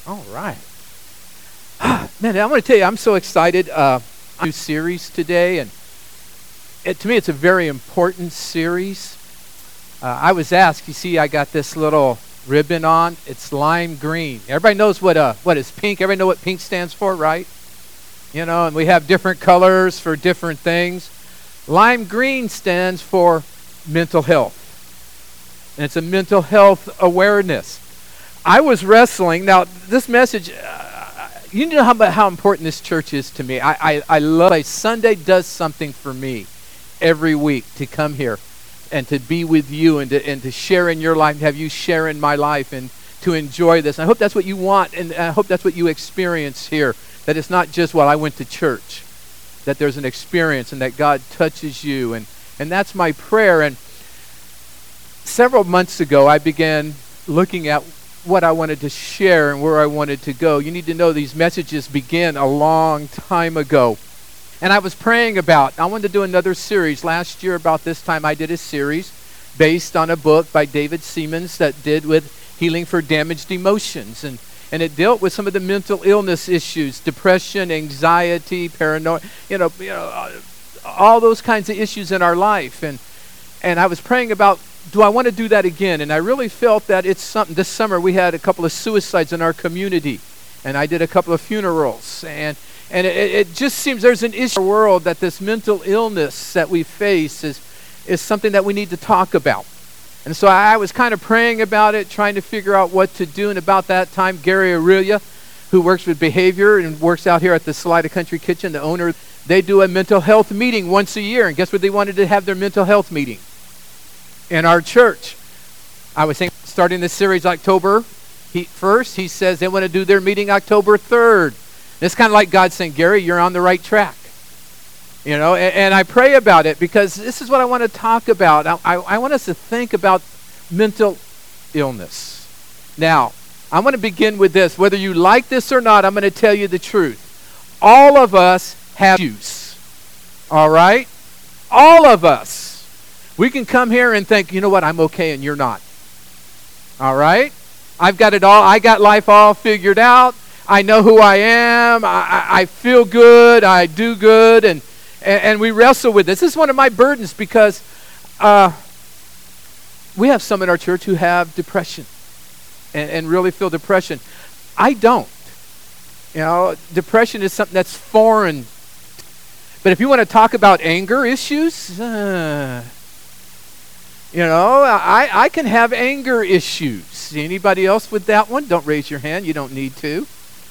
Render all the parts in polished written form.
All right. Man, I'm going to tell you, I'm so excited. New series today, and to me, it's a very important series. I was asked, you see, I got this little ribbon on. It's lime green. Everybody knows what is pink. Everybody know what pink stands for, right? You know, and we have different colors for different things. Lime green stands for mental health, and it's a mental health awareness. I was wrestling. Now, this message, you know how important this church is to me. I love it. Sunday does something for me every week to come here and to be with you and to share in your life, have you share in my life and to enjoy this. I hope that's what you want, and I hope that's what you experience here, that it's not just, well, I went to church, that there's an experience and that God touches you. And that's my prayer. And several months ago, I began looking at what I wanted to share and where I wanted to go. You need to know these messages began a long time ago. And I was praying about, I wanted to do another series. Last year about this time I did a series based on a book by David Seamands that did with healing for damaged emotions. And it dealt with some of the mental illness issues, depression, anxiety, paranoia, all those kinds of issues in our life. And I was praying about, do I want to do that again? And I really felt that it's something. This summer we had a couple of suicides in our community, and I did a couple of funerals. And it just seems there's an issue in our world that this mental illness that we face is something that we need to talk about. And so I was kind of praying about it, trying to figure out what to do. And about that time, Gary Aurelia, who works with behavior and works out here at the Salida Country Kitchen, the owner, they do a mental health meeting once a year. And guess what they wanted to have their mental health meeting? In our church. I was thinking starting this series October 1st. He says they want to do their meeting October 3rd. It's kind of like God saying, Gary, you're on the right track. You know, and I pray about it because this is what I want to talk about. I want us to think about mental illness. Now, I want to begin with this. Whether you like this or not, I'm going to tell you the truth. All of us have issues. All right? All of us. We can come here and think, you know what, I'm okay and you're not. All right? I've got it all. I got life all figured out. I know who I am. I feel good. I do good. And we wrestle with this. This is one of my burdens because we have some in our church who have depression and really feel depression. I don't. You know, depression is something that's foreign. But if you want to talk about anger issues, I can have anger issues. Anybody else with that one? Don't raise your hand. You don't need to.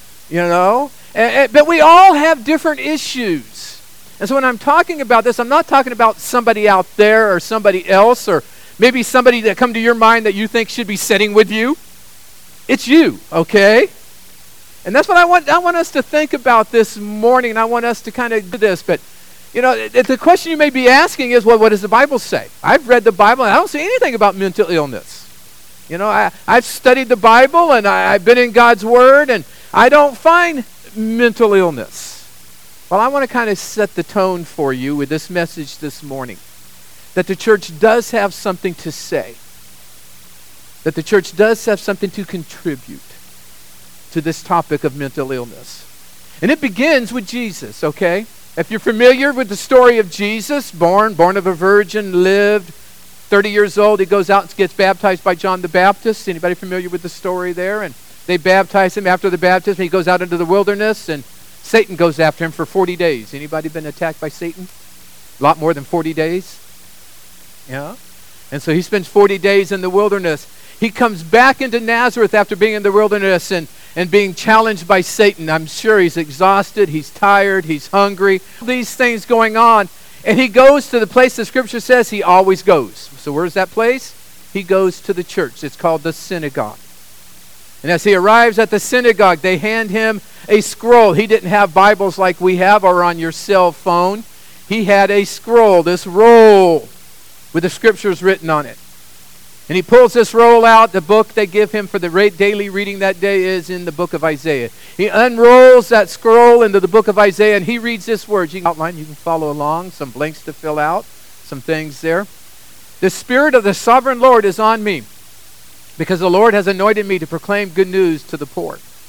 But we all have different issues. And so when I'm talking about this, I'm not talking about somebody out there or somebody else or maybe somebody that come to your mind that you think should be sitting with you. It's you, okay? And that's what I want us to think about this morning, and I want us to kind of do this. But the question you may be asking is, well, what does the Bible say? I've read the Bible, and I don't see anything about mental illness. I've studied the Bible, and I've been in God's Word, and I don't find mental illness. Well, I want to kind of set the tone for you with this message this morning, that the church does have something to say, that the church does have something to contribute to this topic of mental illness. And it begins with Jesus, okay? If you're familiar with the story of Jesus, born of a virgin, lived, 30 years old, he goes out and gets baptized by John the Baptist. Anybody familiar with the story there? And they baptize him. After the baptism, he goes out into the wilderness, and Satan goes after him for 40 days. Anybody been attacked by Satan? A lot more than 40 days? Yeah. And so he spends 40 days in the wilderness. He comes back into Nazareth after being in the wilderness and being challenged by Satan. I'm sure he's exhausted, he's tired, he's hungry. These things going on. And he goes to the place the scripture says he always goes. So where's that place? He goes to the church. It's called the synagogue. And as he arrives at the synagogue, they hand him a scroll. He didn't have Bibles like we have or on your cell phone. He had a scroll, this roll with the scriptures written on it. And he pulls this roll out. The book they give him for the daily reading that day is in the book of Isaiah. He unrolls that scroll into the book of Isaiah, and he reads this word. You can outline, you can follow along, some blanks to fill out, some things there. The Spirit of the Sovereign Lord is on me, because the Lord has anointed me to proclaim good news to the poor.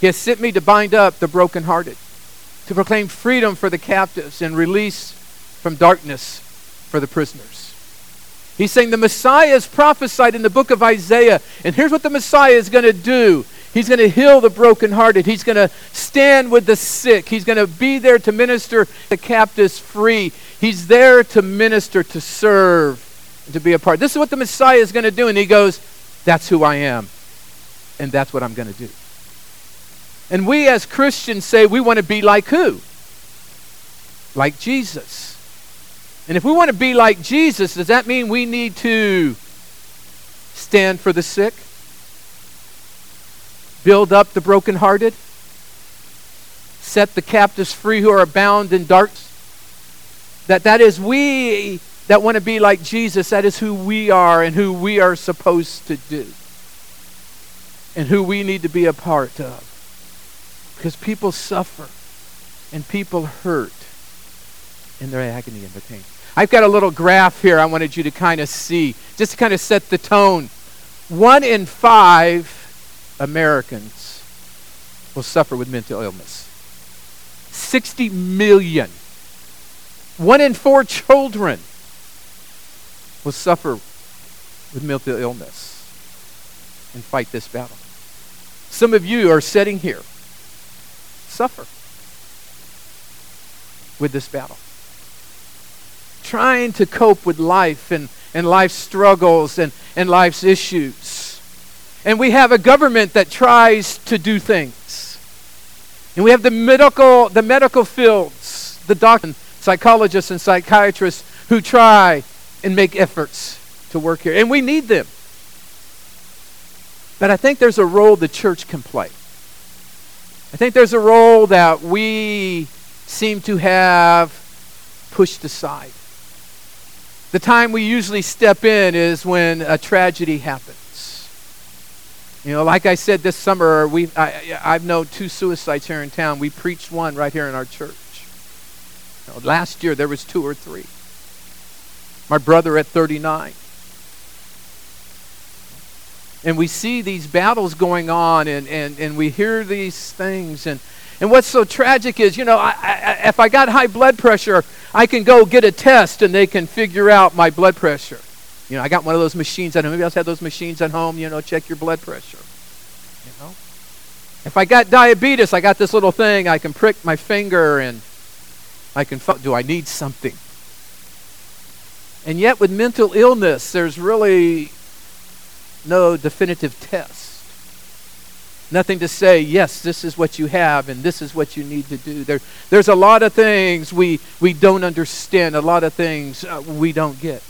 He has sent me to bind up the brokenhearted, to proclaim freedom for the captives and release from darkness for the prisoners. He's saying the Messiah is prophesied in the book of Isaiah. And here's what the Messiah is going to do. He's going to heal the brokenhearted. He's going to stand with the sick. He's going to be there to minister the captives free. He's there to minister, to serve, and to be a part. This is what the Messiah is going to do. And he goes, that's who I am. And that's what I'm going to do. And we as Christians say we want to be like who? Like Jesus. And if we want to be like Jesus, does that mean we need to stand for the sick? Build up the brokenhearted? Set the captives free who are bound in darkness? That is we that want to be like Jesus. That is who we are and who we are supposed to do. And who we need to be a part of. Because people suffer and people hurt in their agony and their pain. I've got a little graph here I wanted you to kind of see, just to kind of set the tone. 1 in 5 Americans will suffer with mental illness. 60 million. 1 in 4 children will suffer with mental illness and fight this battle. Some of you are sitting here, suffer with this battle. Trying to cope with life and life's struggles and life's issues. And we have a government that tries to do things. And we have the medical fields, the doctors, psychologists and psychiatrists who try and make efforts to work here. And we need them. But I think there's a role the church can play. I think there's a role that we seem to have pushed aside. The time we usually step in is when a tragedy happens. You know, like I said this summer, I've known 2 suicides here in town. We preached one right here in our church. You know, last year there was 2 or 3. My brother at 39. And we see these battles going on and we hear these things. And what's so tragic is, you know, if I got high blood pressure, I can go get a test and they can figure out my blood pressure. You know, I got one of those machines at home. Maybe else have those machines at home, you know, check your blood pressure. You know? If I got diabetes, I got this little thing. I can prick my finger and I can, do I need something? And yet with mental illness, there's really no definitive test. Nothing to say, yes, this is what you have and this is what you need to do. There's a lot of things we don't understand, a lot of things we don't get.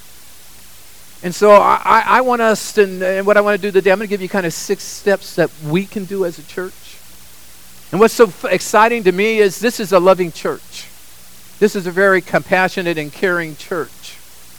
And so I want us, and what I want to do today, I'm going to give you kind of 6 steps that we can do as a church. And what's so exciting to me is this is a loving church. This is a very compassionate and caring church.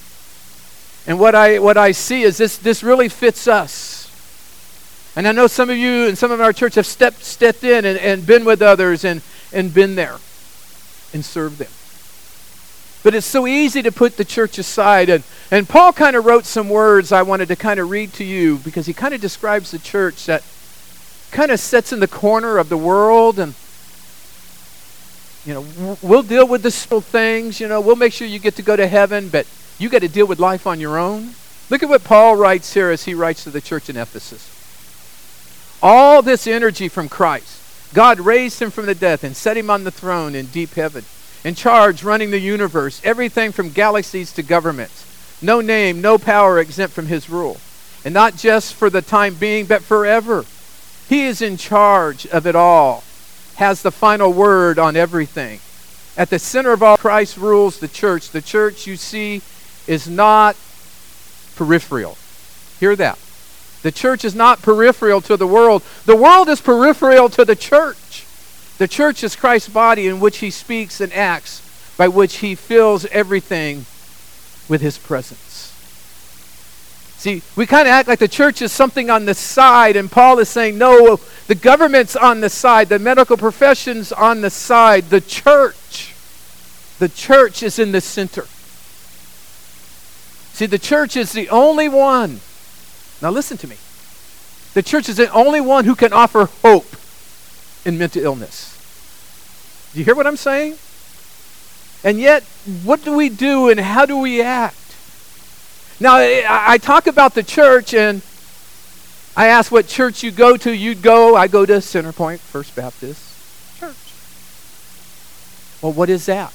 And what I see is this really fits us. And I know some of you and some of our church have stepped in and been with others and been there and served them. But it's so easy to put the church aside. And Paul kind of wrote some words I wanted to kind of read to you because he kind of describes the church that kind of sits in the corner of the world. And, you know, we'll deal with the simple things. You know, we'll make sure you get to go to heaven, but you got to deal with life on your own. Look at what Paul writes here as he writes to the church in Ephesus. All this energy from Christ, God raised him from the dead and set him on the throne in deep heaven, in charge running the universe, everything from galaxies to governments. No name, no power exempt from his rule. And not just for the time being, but forever. He is in charge of it all, has the final word on everything. At the center of all, Christ rules the church. The church, you see, is not peripheral. Hear that. The church is not peripheral to the world. The world is peripheral to the church. The church is Christ's body in which he speaks and acts, by which he fills everything with his presence. See, we kind of act like the church is something on the side, and Paul is saying, no, the government's on the side, the medical profession's on the side, the church is in the center. See, the church is the only one. Now listen to me. The church is the only one who can offer hope in mental illness. Do you hear what I'm saying? And yet, what do we do and how do we act? Now, I talk about the church, and I ask what church you go to. You'd go, I go to Centerpoint First Baptist Church. Well, what is that?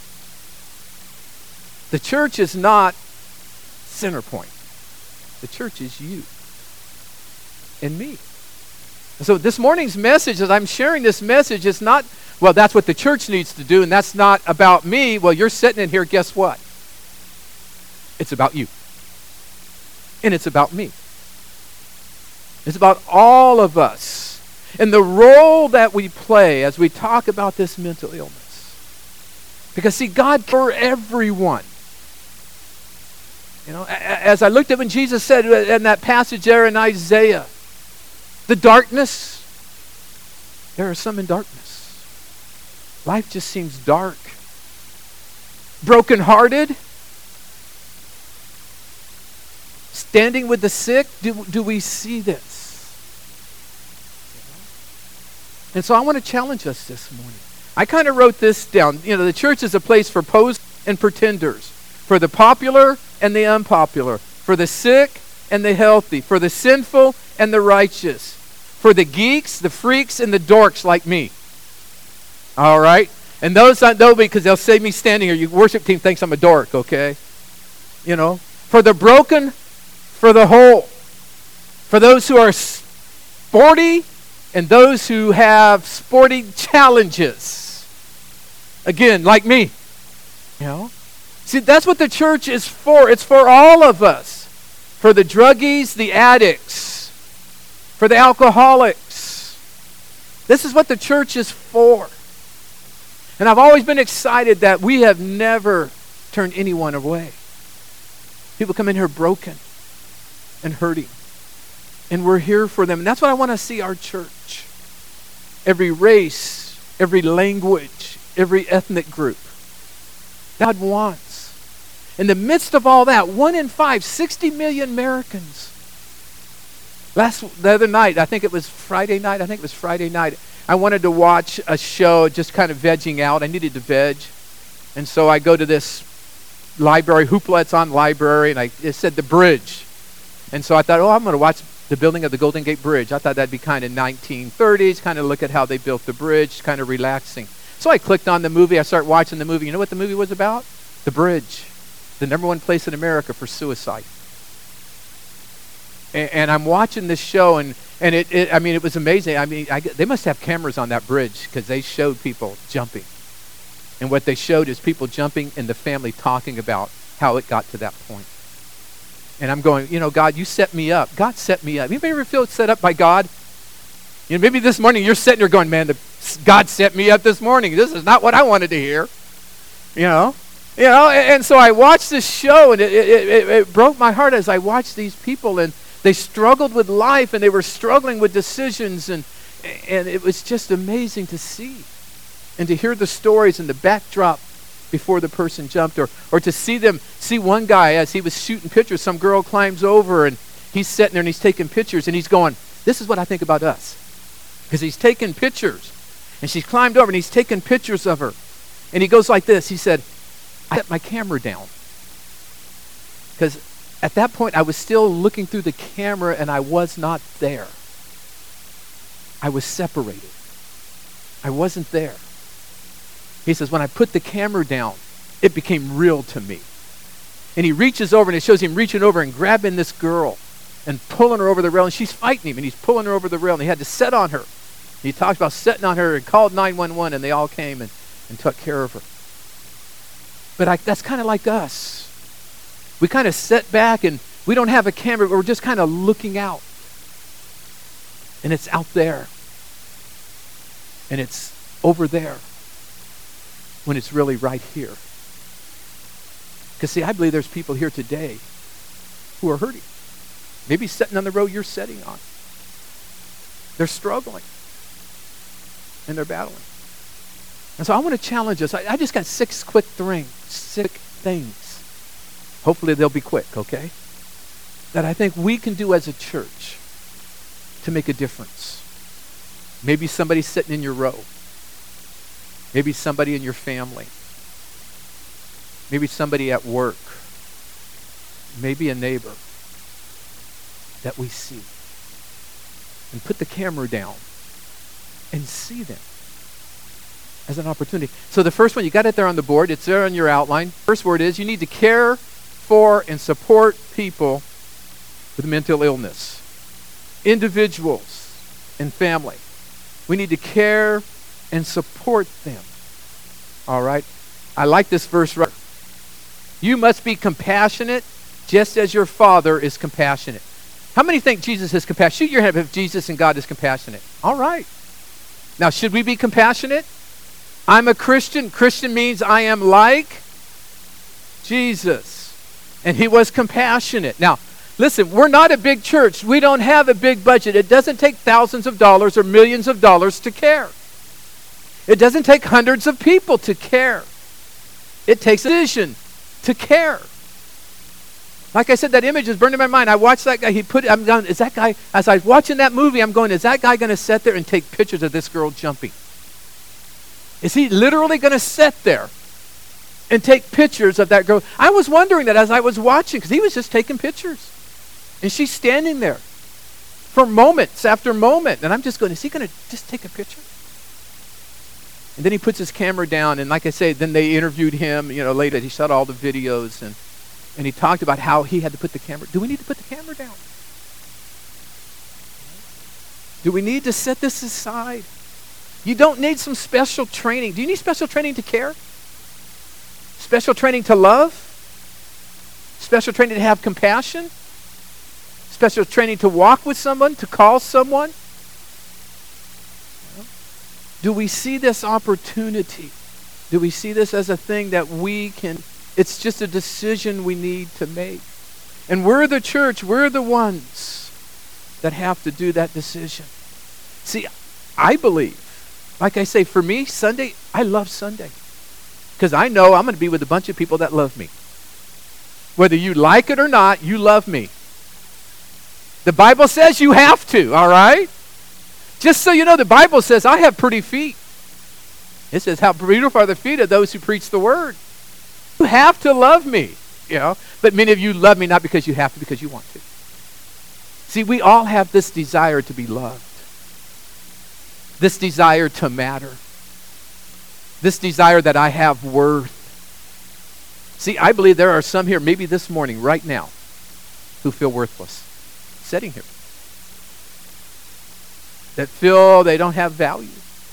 The church is not Centerpoint. The church is you and me. So this morning's message, as I'm sharing this message, is not, well, that's what the church needs to do, and that's not about me. Well, you're sitting in here, guess what? It's about you. And it's about me. It's about all of us and the role that we play as we talk about this mental illness. Because, see, God for everyone. You know, as I looked at when Jesus said in that passage there in Isaiah, the darkness, there are some in darkness. Life just seems dark. Brokenhearted. Standing with the sick. Do we see this? And so I want to challenge us this morning. I kind of wrote this down. You know, the church is a place for posers and pretenders. For the popular and the unpopular. For the sick and the healthy. For the sinful and the righteous. For the geeks, the freaks, and the dorks like me. All right? And those that know me, because they'll say me standing here, your worship team thinks I'm a dork, okay? You know? For the broken, for the whole. For those who are sporty and those who have sporting challenges. Again, like me. You know? See, that's what the church is for. It's for all of us. For the druggies, the addicts. For the alcoholics. This is what the church is for. And I've always been excited that we have never turned anyone away. People come in here broken and hurting. And we're here for them. And that's what I want to see our church. Every race, every language, every ethnic group. God wants. In the midst of all that, 1 in 5, 60 million Americans. The other night, I think it was Friday night, I wanted to watch a show, just kind of vegging out. I needed to veg. And so I go to this library, Hoopla, it's on library, and it said The Bridge. And so I thought, I'm going to watch the building of the Golden Gate Bridge. I thought that'd be kind of 1930s, kind of look at how they built the bridge, kind of relaxing. So I clicked on the movie. I started watching the movie. You know what the movie was about? The bridge. The #1 place in America for suicide. And I'm watching this show, and it was amazing. They must have cameras on that bridge because they showed people jumping. And what they showed is people jumping and the family talking about how it got to that point. And I'm going, God, you set me up. God set me up. Anybody ever feel set up by God? Maybe this morning you're sitting there going, man, God set me up this morning. This is not what I wanted to hear. And so I watched this show, and it broke my heart as I watched these people, and they struggled with life, and they were struggling with decisions, and it was just amazing to see. And to hear the stories and the backdrop before the person jumped, or to see one guy as he was shooting pictures, some girl climbs over, and he's sitting there, and he's taking pictures, and he's going, this is what I think about us. Because he's taking pictures, and she's climbed over, and he's taking pictures of her. And he goes like this, he said, I set my camera down. Because at that point, I was still looking through the camera, and I was not there. I was separated. I wasn't there. He says, when I put the camera down, it became real to me. And he reaches over, and it shows him reaching over and grabbing this girl and pulling her over the rail, and she's fighting him, and he's pulling her over the rail, and he had to set on her. He talks about setting on her and called 911, and they all came and took care of her. But that's kind of like us. We kind of sit back, and we don't have a camera, but we're just kind of looking out. And it's out there. And it's over there. When it's really right here. Because see, I believe there's people here today who are hurting. Maybe sitting on the road you're sitting on. They're struggling. And they're battling. And so I want to challenge us. I just got 6 quick things. Hopefully they'll be quick, okay? That I think we can do as a church to make a difference. Maybe somebody sitting in your row. Maybe somebody in your family. Maybe somebody at work. Maybe a neighbor that we see. And put the camera down and see them as an opportunity. So the first one, you got it there on the board. It's there on your outline. First word is you need to care for and support people with mental illness. Individuals and family. We need to care and support them. All right? I like this verse right. You must be compassionate just as your Father is compassionate. How many think Jesus is compassionate? Shoot your hand if Jesus and God is compassionate. All right. Now, should we be compassionate? I'm a Christian. Christian means I am like Jesus. And he was compassionate. Now, listen, we're not a big church. We don't have a big budget. It doesn't take thousands of dollars or millions of dollars to care. It doesn't take hundreds of people to care. It takes a vision to care. Like I said, that image is burned in my mind. I watched that guy. I'm going, is that guy, as I was watching that movie, I'm going, is that guy going to sit there and take pictures of this girl jumping? Is he literally going to sit there and take pictures of that girl? I was wondering that as I was watching, because he was just taking pictures. And she's standing there for moments after moment. And I'm just going, is he going to just take a picture? And then he puts his camera down. And like I say, then they interviewed him, later. He shot all the videos. And he talked about how he had to put the camera. Do we need to put the camera down? Do we need to set this aside? You don't need some special training. Do you need special training to care? Special training to love? Special training to have compassion? Special training to walk with someone, to call someone? Do we see this opportunity? Do we see this as a thing that we can... It's just a decision we need to make. And we're the church, we're the ones that have to do that decision. See, I believe, like I say, for me, Sunday, I love Sunday. Because I know I'm going to be with a bunch of people that love me. Whether you like it or not, you love me. The Bible says you have to, all right? Just so you know, the Bible says I have pretty feet. It says, how beautiful are the feet of those who preach the word. You have to love me, But many of you love me not because you have to, because you want to. See, we all have this desire to be loved. This desire to matter. This desire that I have worth. See, I believe there are some here, maybe this morning, right now, who feel worthless. Sitting here. That feel they don't have value.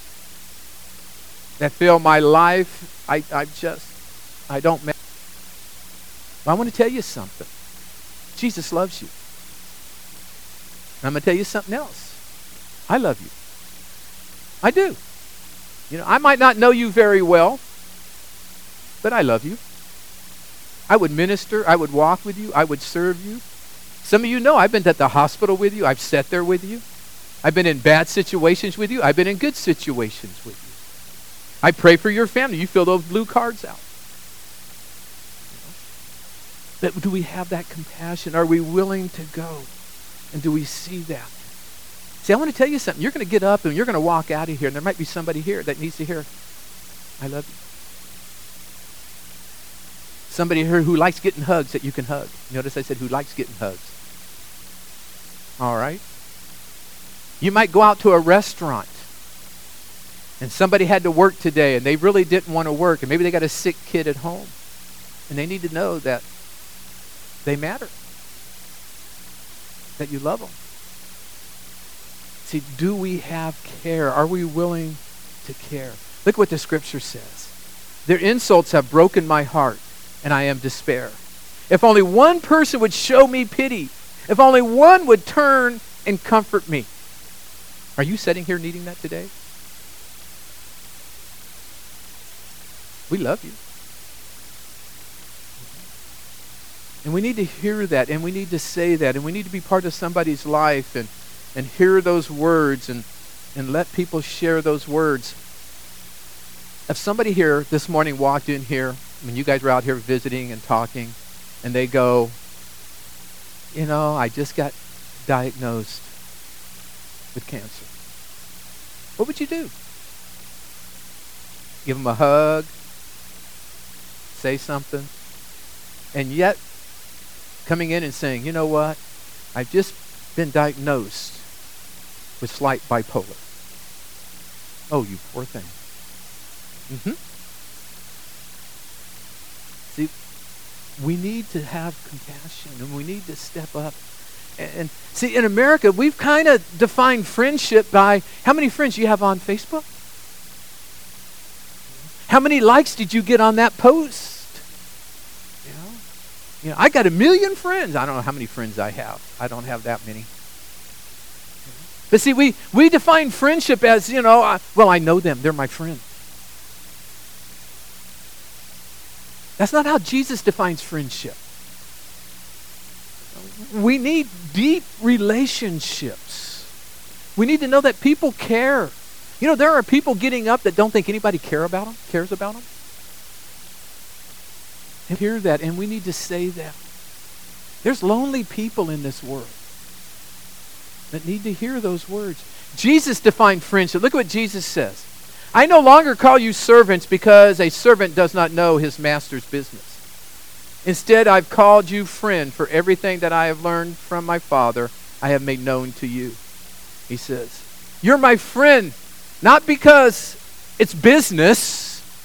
That feel my life, I don't matter. Well, I want to tell you something. Jesus loves you. And I'm going to tell you something else. I love you. I do. I might not know you very well, but I love you. I would minister. I would walk with you. I would serve you. Some of you know I've been at the hospital with you. I've sat there with you. I've been in bad situations with you. I've been in good situations with you. I pray for your family. You fill those blue cards out. But do we have that compassion? Are we willing to go? And do we see that? See, I want to tell you something. You're going to get up and you're going to walk out of here, and there might be somebody here that needs to hear, I love you. Somebody here who likes getting hugs that you can hug. Notice I said who likes getting hugs. All right? You might go out to a restaurant, and somebody had to work today, and they really didn't want to work, and maybe they got a sick kid at home, and they need to know that they matter, that you love them. See, do we have care? Are we willing to care? Look what the scripture says. Their insults have broken my heart, and I am despair. If only one person would show me pity, if only one would turn and comfort me. Are you sitting here needing that today? We love you. And we need to hear that, and we need to say that, and we need to be part of somebody's life and hear those words and let people share those words. If somebody here this morning walked in here, when you guys were out here visiting and talking, and they go, I just got diagnosed with cancer. what would you do? Give them a hug, say something, and yet coming in and saying, you know what? I've just been diagnosed with slight bipolar. Oh, you poor thing. See, we need to have compassion, and we need to step up. And see, in America, we've kind of defined friendship by how many friends you have on Facebook. How many likes did you get on that post? I got 1 million friends. I don't know how many friends I have. I don't have that many. But see, we define friendship as, I know them. They're my friend. That's not how Jesus defines friendship. We need deep relationships. We need to know that people care. There are people getting up that don't think anybody cares about them. And hear that, and we need to say that. There's lonely people in this world that need to hear those words. Jesus defined friendship. Look at what Jesus says. I no longer call you servants because a servant does not know his master's business. Instead, I've called you friend, for everything that I have learned from my Father, I have made known to you. He says, you're my friend, not because it's business,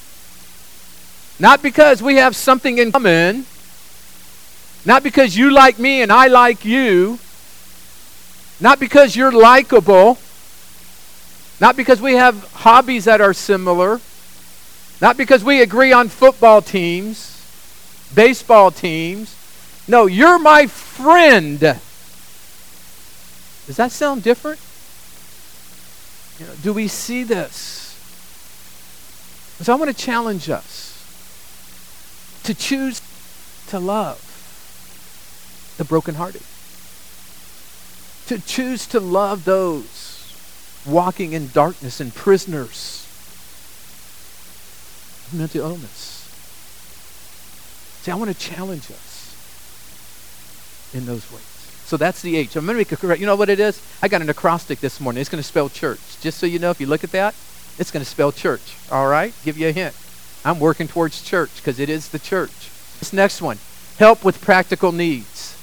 not because we have something in common, not because you like me and I like you, not because you're likable, not because we have hobbies that are similar, not because we agree on football teams, baseball teams. No, you're my friend. Does that sound different? Do we see this? So I want to challenge us to choose to love the brokenhearted. To choose to love those walking in darkness and prisoners of mental illness. See, I want to challenge us in those ways. So that's the H. I'm going to make a correct. You know what it is? I got an acrostic this morning. It's going to spell church. Just so you know, if you look at that, it's going to spell church. All right? Give you a hint. I'm working towards church because it is the church. This next one, help with practical needs.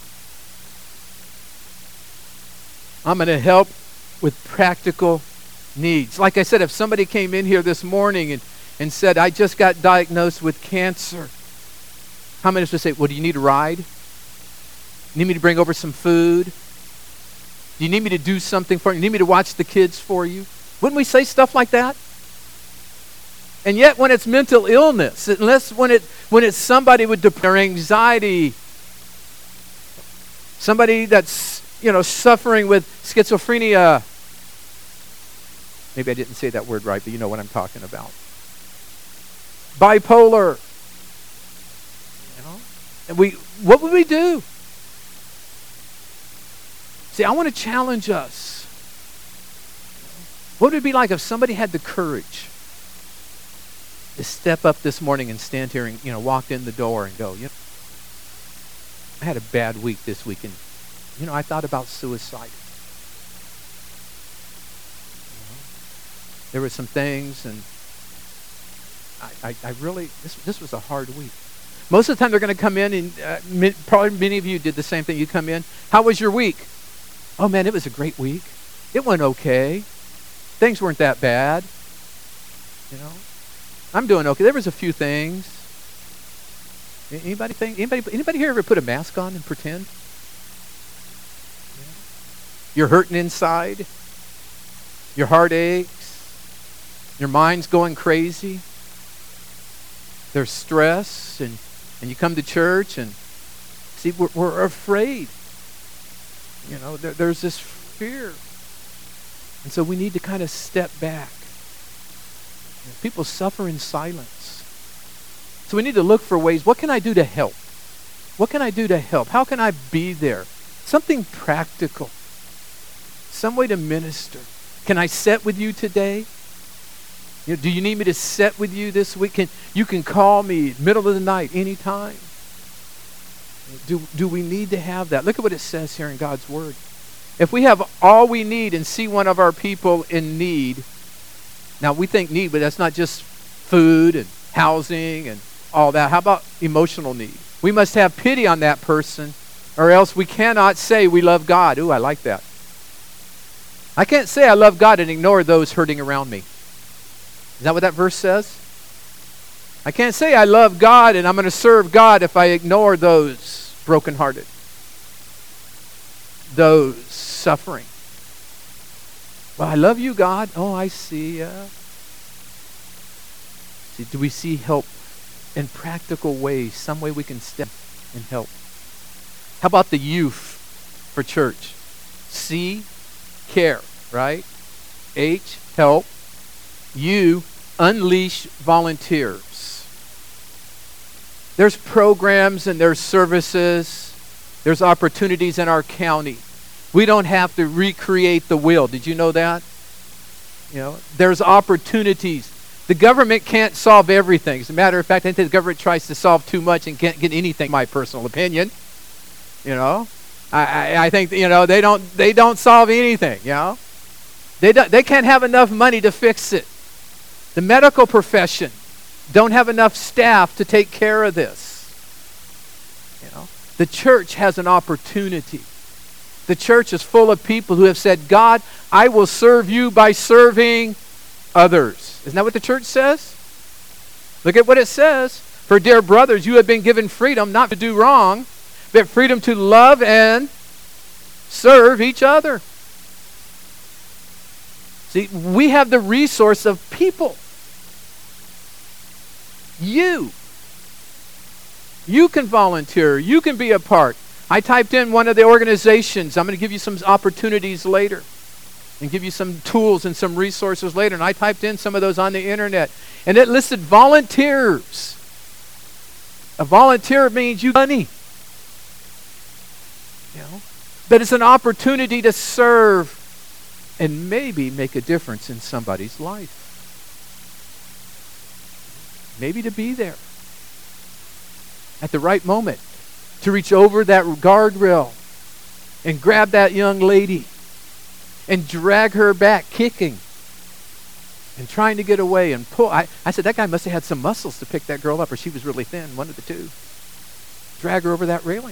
I'm going to help with practical needs. Like I said, if somebody came in here this morning and said, I just got diagnosed with cancer, how many of us would say, well, do you need a ride? You need me to bring over some food? Do you need me to do something for you? You need me to watch the kids for you? Wouldn't we say stuff like that? And yet when it's mental illness, unless when it's somebody with depression or anxiety, somebody that's, suffering with schizophrenia. Maybe I didn't say that word right, but you know what I'm talking about. Bipolar. And what would we do? See, I want to challenge us. What would it be like if somebody had the courage to step up this morning and stand here and, walked in the door and go, I had a bad week this week, and, I thought about suicide. There were some things, and I really, this was a hard week. Most of the time they're going to come in, and probably many of you did the same thing. You come in, how was your week? Oh man, it was a great week. It went okay. Things weren't that bad. I'm doing okay. There was a few things. Anybody here ever put a mask on and pretend? You're hurting inside. Your heart aches. Your mind's going crazy. There's stress, and you come to church, and see, we're afraid. There's this fear. And so we need to kind of step back. People suffer in silence. So we need to look for ways. What can I do to help? What can I do to help? How can I be there? Something practical. Some way to minister. Can I sit with you today? Do you need me to sit with you this week? You can call me middle of the night, anytime. Do we need to have that? Look at what it says here in God's Word. If we have all we need and see one of our people in need, Now, we think need, but that's not just food and housing and all that. How about emotional need? We must have pity on that person, or else we cannot say we love God. Ooh, I like that. I can't say I love God and ignore those hurting around me. Is that what that verse says? I can't say I love God and I'm going to serve God if I ignore those brokenhearted, those suffering. Well, I love you, God. Oh, I see. See, do we see help in practical ways? Some way we can step and help. How about the youth for church? C, care, right? H, help. U, unleash volunteers. There's programs and there's services. There's opportunities in our county. We don't have to recreate the wheel. Did you know that? You know, there's opportunities. The government can't solve everything. As a matter of fact, I think the government tries to solve too much and can't get anything, my personal opinion. You know? I think, you know, they don't solve anything, you know? They can't have enough money to fix it. The medical profession don't have enough staff to take care of this. You know? The church has an opportunity. The church is full of people who have said, God, I will serve you by serving others. Isn't that what the church says? Look at what it says. For dear brothers, you have been given freedom not to do wrong, but freedom to love and serve each other. See, we have the resource of people. You can volunteer. You can be a part. I typed in one of the organizations. I'm going to give you some opportunities later and give you some tools and some resources later. And I typed in some of those on the internet. And it listed volunteers. A volunteer means you money. You know? But it's an opportunity to serve and maybe make a difference in somebody's life. Maybe to be there at the right moment, to reach over that guardrail and grab that young lady and drag her back kicking and trying to get away and pull. I said, that guy must have had some muscles to pick that girl up, or she was really thin, one of the two. Drag her over that railing.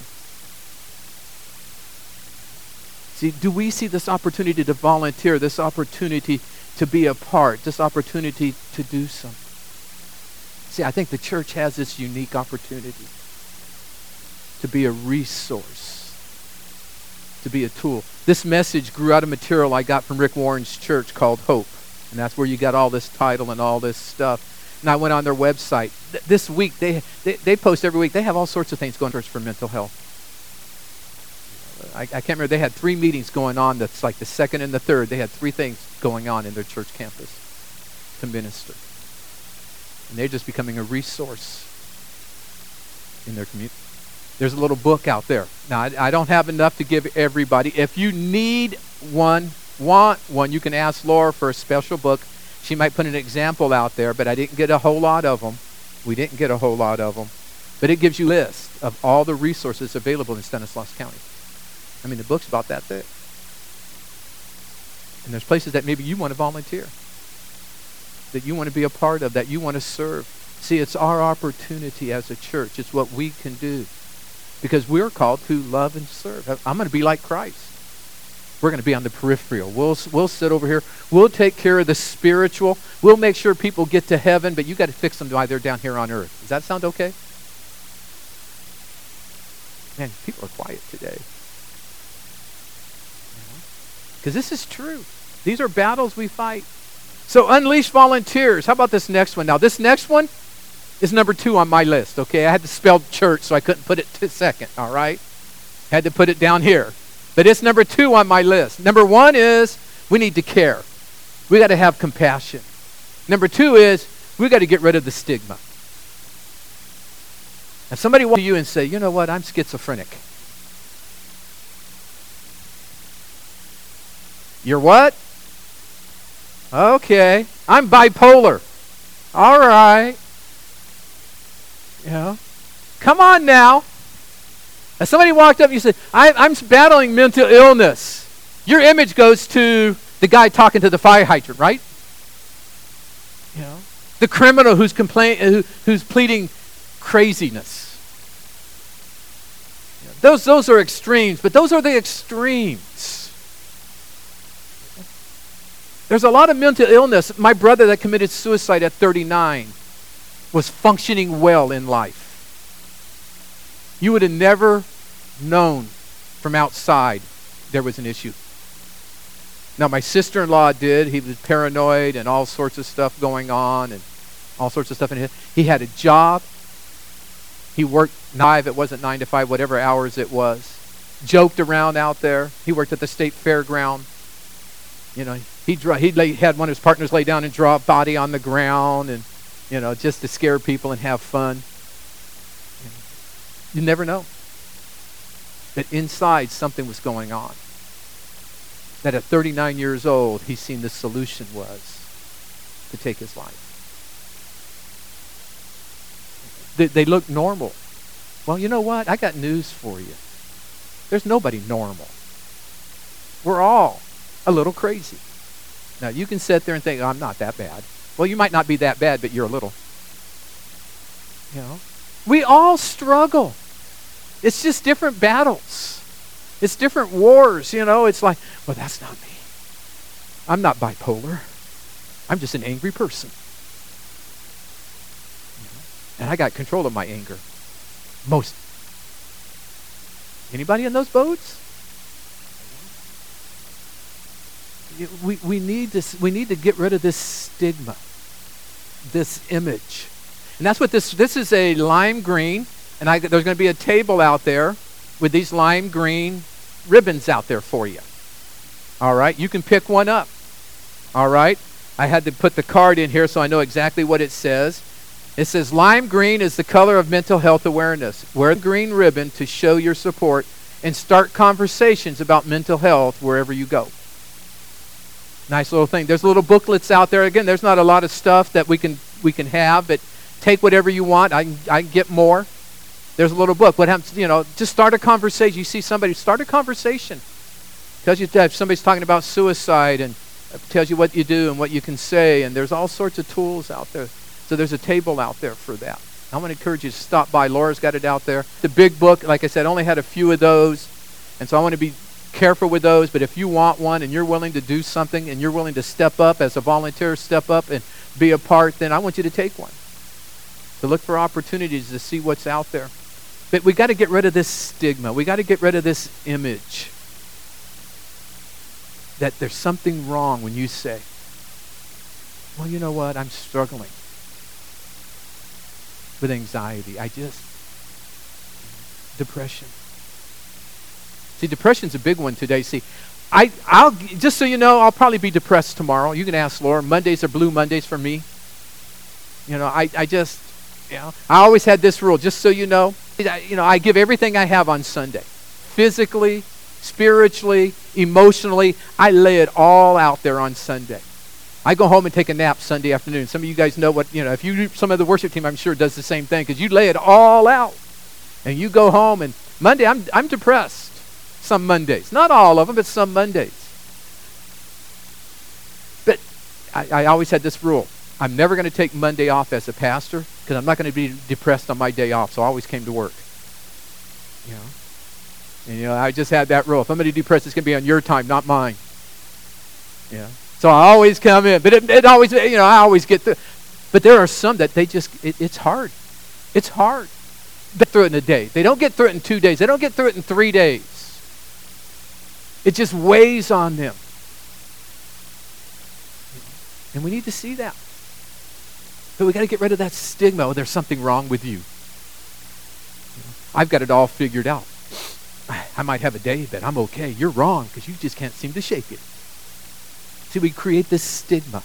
See, do we see this opportunity to volunteer, this opportunity to be a part, this opportunity to do something? See, I think the church has this unique opportunity to be a resource, to be a tool. This message grew out of material I got from Rick Warren's church called Hope. And that's where you got all this title and all this stuff. And I went on their website. This week, they post every week. They have all sorts of things going for mental health. I can't remember. They had 3 meetings going on. That's like the second and the third. They had 3 things going on in their church campus to minister. And they're just becoming a resource in their community. There's a little book out there. Now, I don't have enough to give everybody. If you need one, want one, you can ask Laura for a special book. She might put an example out there, but I didn't get a whole lot of them. We didn't get a whole lot of them. But it gives you a list of all the resources available in Stanislaus County. I mean, the book's about that thick. And there's places that maybe you want to volunteer, that you want to be a part of, that you want to serve. See, it's our opportunity as a church. It's what we can do. Because we're called to love and serve. I'm going to be like Christ. We're going to be on the peripheral. We'll sit over here. We'll take care of the spiritual. We'll make sure people get to heaven, but you got to fix them while they're down here on earth. Does that sound okay? Man, people are quiet today. Because this is true. These are battles we fight. So unleash volunteers. How about this next one? Now, this next one is number 2 on my list, okay? I had to spell church, so I couldn't put it to second, all right? Had to put it down here. But it's number 2 on my list. Number 1 is we need to care. We got to have compassion. Number 2 is we got to get rid of the stigma. If somebody walks to you and say, you know what, I'm schizophrenic. You're what? Okay. I'm bipolar. All right. You know, come on now. If somebody walked up and you said, I'm battling mental illness, your image goes to the guy talking to the fire hydrant, right? You know, the criminal who's pleading craziness. Those are extremes, but those are the extremes. There's a lot of mental illness. My brother that committed suicide at 39 was functioning well in life. You would have never known from outside there was an issue. Now, my sister-in-law did. He was paranoid and all sorts of stuff going on and all sorts of stuff. He had a job. He worked 9, it wasn't 9 to 5, whatever hours it was. Joked around out there. He worked at the state fairground. You know, he had one of his partners lay down and draw a body on the ground, and you know, just to scare people and have fun. You never know. But inside something was going on. That at 39 years old, he's seen the solution was to take his life. They look normal. Well, you know what? I got news for you. There's nobody normal. We're all a little crazy. Now, you can sit there and think, oh, I'm not that bad. Well, you might not be that bad, but you're a little. You know? We all struggle. It's just different battles. It's different wars, you know. It's like, well, that's not me. I'm not bipolar. I'm just an angry person. And I got control of my anger. Most. Anybody in those boats? We need to get rid of this stigma, this image. And that's what this is, a lime green, and there's going to be a table out there with these lime green ribbons out there for you. All right, you can pick one up. All right, I had to put the card in here so I know exactly what it says. It says, lime green is the color of mental health awareness. Wear the green ribbon to show your support and start conversations about mental health wherever you go. Nice little thing. There's little booklets out there. Again, there's not a lot of stuff that we can have, but take whatever you want. I can get more. There's a little book. What happens, you know, just start a conversation. You see somebody, start a conversation. Tells you if somebody's talking about suicide, and tells you what you do and what you can say, and there's all sorts of tools out there. So there's a table out there for that. I want to encourage you to stop by. Laura's got it out there. The big book, like I said, only had a few of those, and so I want to be careful with those. But if you want one and you're willing to do something and you're willing to step up as a volunteer, step up and be a part, then I want you to take one. To look for opportunities to see what's out there. But we got to get rid of this stigma. We got to get rid of this image that there's something wrong when you say, well, you know what, I'm struggling with anxiety. Depression. See, depression's a big one today. See, I'll just so you know, I'll probably be depressed tomorrow. You can ask Laura. Mondays are blue Mondays for me. You know, I always had this rule, just so you know. I give everything I have on Sunday. Physically, spiritually, emotionally, I lay it all out there on Sunday. I go home and take a nap Sunday afternoon. Some of you guys know what, if you, some of the worship team, I'm sure does the same thing, because you lay it all out. And you go home, and Monday, I'm depressed. Some Mondays. Not all of them, but some Mondays. But I always had this rule. I'm never going to take Monday off as a pastor, because I'm not going to be depressed on my day off, so I always came to work. And I just had that rule. If I'm going to be depressed, it's going to be on your time, not mine. So I always come in. But it always, I always get through. But there are some that they just, it's hard. It's hard. They get through it in a day. They don't get through it in 2 days. They don't get through it in 3 days. It just weighs on them. And we need to see that. But we got to get rid of that stigma. Oh, there's something wrong with you. I've got it all figured out. I might have a day, but I'm okay. You're wrong because you just can't seem to shake it. See, we create this stigma.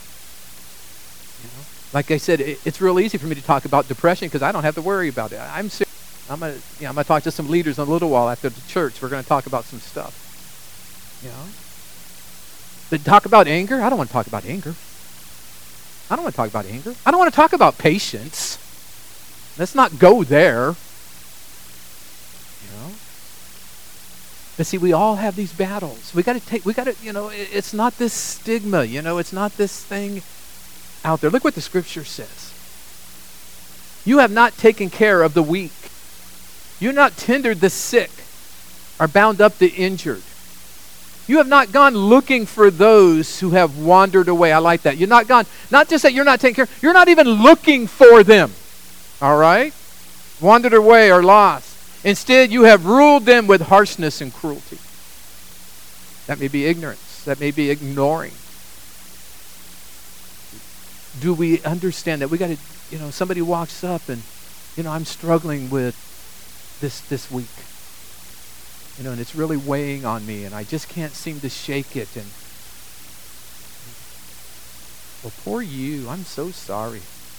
Like I said, it's real easy for me to talk about depression because I don't have to worry about it. I'm going to talk to some leaders in a little while after the church. We're going to talk about some stuff. But talk about anger? I don't want to talk about anger. I don't want to talk about anger. I don't want to talk about patience. Let's not go there. But see, we all have these battles. It's not this stigma, it's not this thing. out there. Look what the scripture says. You have not taken care of the weak. You have not tended the sick or bound up the injured. You have not gone looking for those who have wandered away. I like that. You're not gone, not just that you're not taking care, you're not even looking for them. All right? Wandered away or lost. Instead, you have ruled them with harshness and cruelty. That may be ignorance. That may be ignoring. Do we understand that we got to, somebody walks up and, I'm struggling with this week. And it's really weighing on me, and I just can't seem to shake it. And well, poor you. I'm so sorry.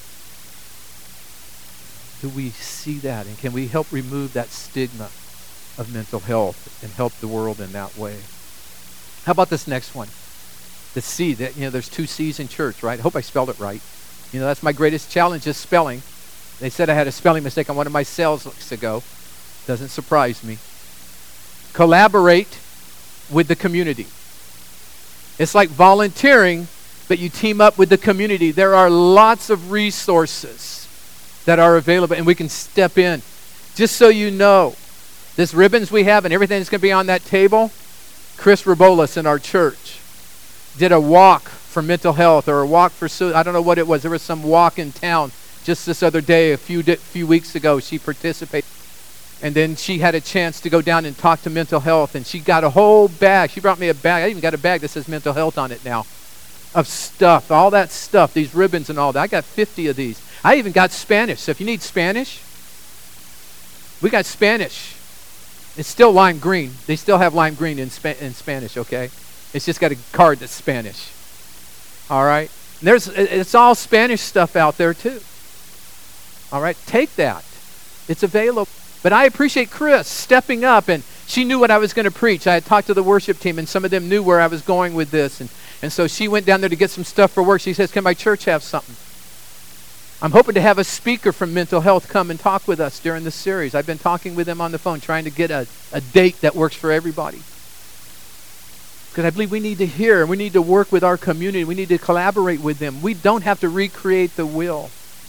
Do we see that, and can we help remove that stigma of mental health and help the world in that way? How about this next one? The C. That there's 2 C's in church, right? I hope I spelled it right. That's my greatest challenge is spelling. They said I had a spelling mistake on one of my sales weeks ago. Doesn't surprise me. Collaborate with the community. It's like volunteering, but you team up with the community. There are lots of resources that are available, and we can step in. Just so you know, this ribbons we have and everything that's going to be on that table, Chris Rabolis in our church did a walk for mental health or a walk for, I don't know what it was. There was some walk in town just this other day, a few weeks ago. She participated. And then she had a chance to go down and talk to mental health. And she got a whole bag. She brought me a bag. I even got a bag that says mental health on it now. Of stuff. All that stuff. These ribbons and all that. I got 50 of these. I even got Spanish. So if you need Spanish, we got Spanish. It's still lime green. They still have lime green in Spanish, okay? It's just got a card that's Spanish. All right? And it's all Spanish stuff out there too. All right? Take that. It's available. But I appreciate Chris stepping up, and she knew what I was going to preach. I had talked to the worship team, and some of them knew where I was going with this. And so she went down there to get some stuff for work. She says, can my church have something? I'm hoping to have a speaker from mental health come and talk with us during this series. I've been talking with them on the phone, trying to get a date that works for everybody. Because I believe we need to hear, and we need to work with our community. We need to collaborate with them. We don't have to recreate the wheel.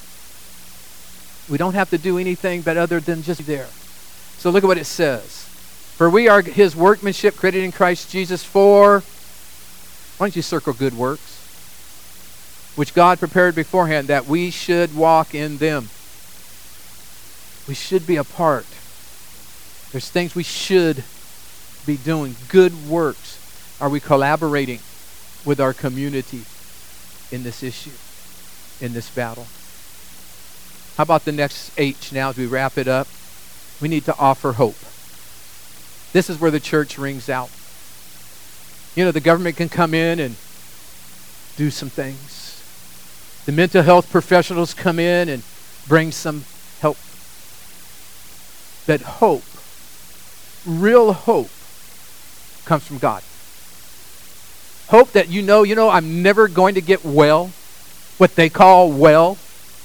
We don't have to do anything but other than just be there. So look at what it says. For we are his workmanship created in Christ Jesus for, why don't you circle good works? Which God prepared beforehand that we should walk in them. We should be a part. There's things we should be doing. Good works. Are we collaborating with our community in this issue, in this battle? How about the next H now as we wrap it up? We need to offer hope. This is where the church rings out. The government can come in and do some things. The mental health professionals come in and bring some help. But hope, real hope, comes from God. Hope that I'm never going to get well, what they call well.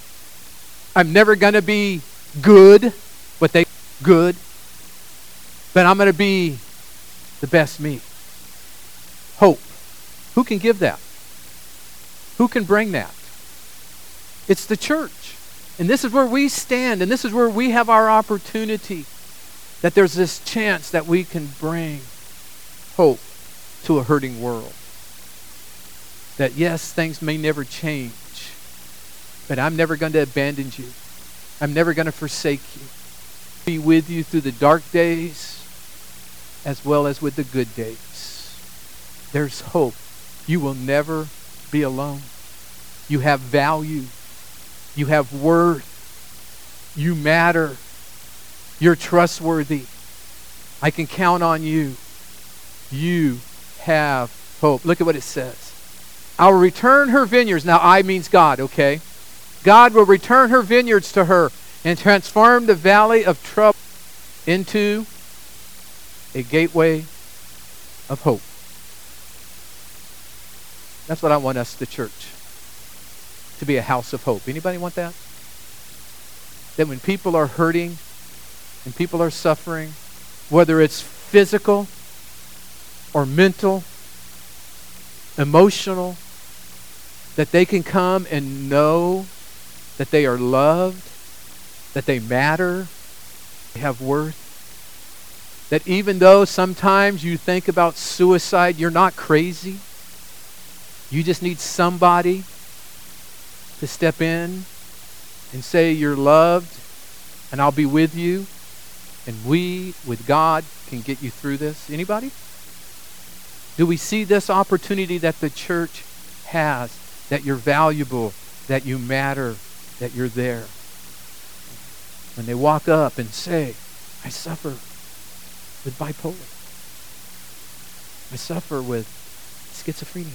I'm never going to be good, good, but I'm going to be the best me. Hope. Who can give that? Who can bring that? It's the church. And this is where we stand, and this is where we have our opportunity, that there's this chance that we can bring hope to a hurting world. That yes, things may never change, but I'm never going to abandon you. I'm never going to forsake you. Be with you through the dark days as well as with the good days. There's hope. You will never be alone. You have value. You have worth. You matter. You're trustworthy. I can count on you. You have hope. Look at what it says. I will return her vineyards. Now, I means God, okay? God will return her vineyards to her and transform the valley of trouble into a gateway of hope. That's what I want us, the church, to be a house of hope. Anybody want that? That when people are hurting and people are suffering, whether it's physical or mental, emotional, that they can come and know that they are loved, that they matter, they have worth. That even though sometimes you think about suicide, you're not crazy. You just need somebody to step in and say you're loved and I'll be with you. And we, with God, can get you through this. Anybody? Do we see this opportunity that the church has, that you're valuable, that you matter, that you're there? When they walk up and say, I suffer with bipolar. I suffer with schizophrenia.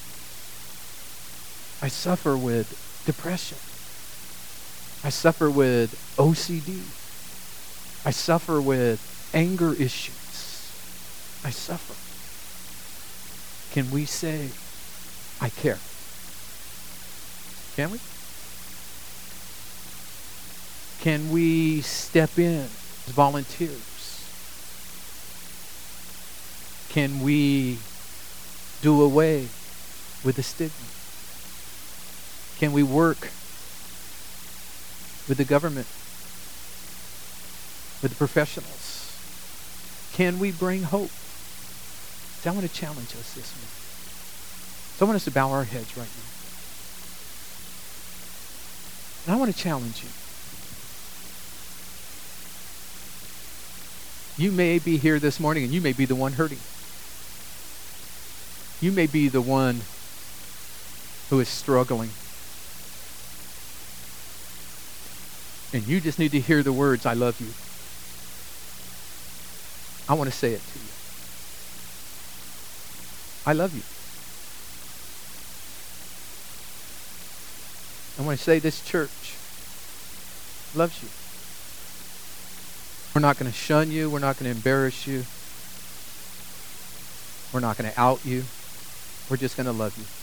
I suffer with depression. I suffer with OCD. I suffer with anger issues. I suffer. Can we say, I care? Can we? Can we step in as volunteers? Can we do away with the stigma? Can we work with the government, with the professionals? Can we bring hope? So I want to challenge us this morning. So I want us to bow our heads right now. And I want to challenge you. You may be here this morning and you may be the one hurting. You may be the one who is struggling. And you just need to hear the words, I love you. I want to say it to you. I love you. I want to say this church loves you. We're not going to shun you. We're not going to embarrass you. We're not going to out you. We're just going to love you.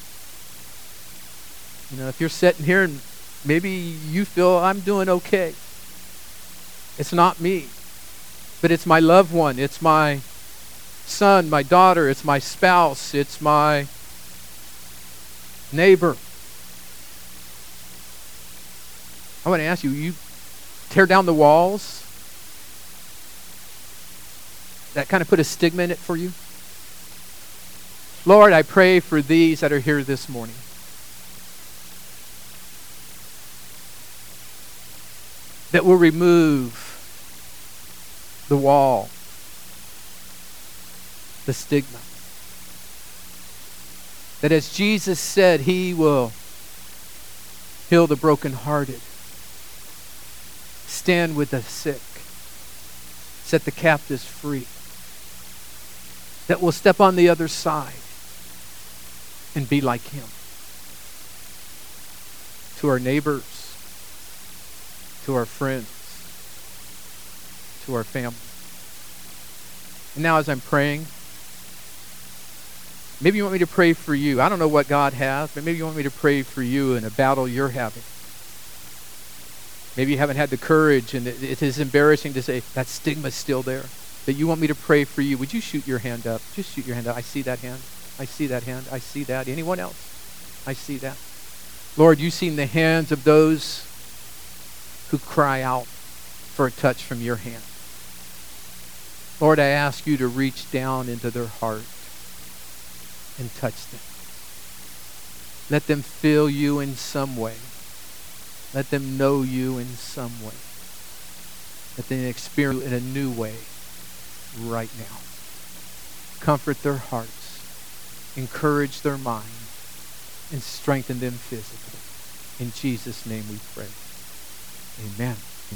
You know, if you're sitting here and maybe you feel I'm doing okay. It's not me, but it's my loved one. It's my son, my daughter. It's my spouse. It's my neighbor. I want to ask you, you tear down the walls that kind of put a stigma in it for you? Lord, I pray for these that are here this morning. That will remove the wall, the stigma. That as Jesus said, He will heal the brokenhearted, stand with the sick, set the captives free. That will step on the other side and be like Him. To our neighbors, to our friends, to our family. And now as I'm praying, maybe you want me to pray for you. I don't know what God has, but maybe you want me to pray for you in a battle you're having. Maybe you haven't had the courage and it is embarrassing to say that stigma's still there. But you want me to pray for you. Would you shoot your hand up? Just shoot your hand up. I see that hand. I see that hand. I see that. Anyone else? I see that. Lord, you've seen the hands of those who cry out for a touch from your hand. Lord, I ask you to reach down into their heart and touch them. Let them feel you in some way. Let them know you in some way. Let them experience you in a new way right now. Comfort their hearts. Encourage their mind. And strengthen them physically. In Jesus' name we pray. Amen.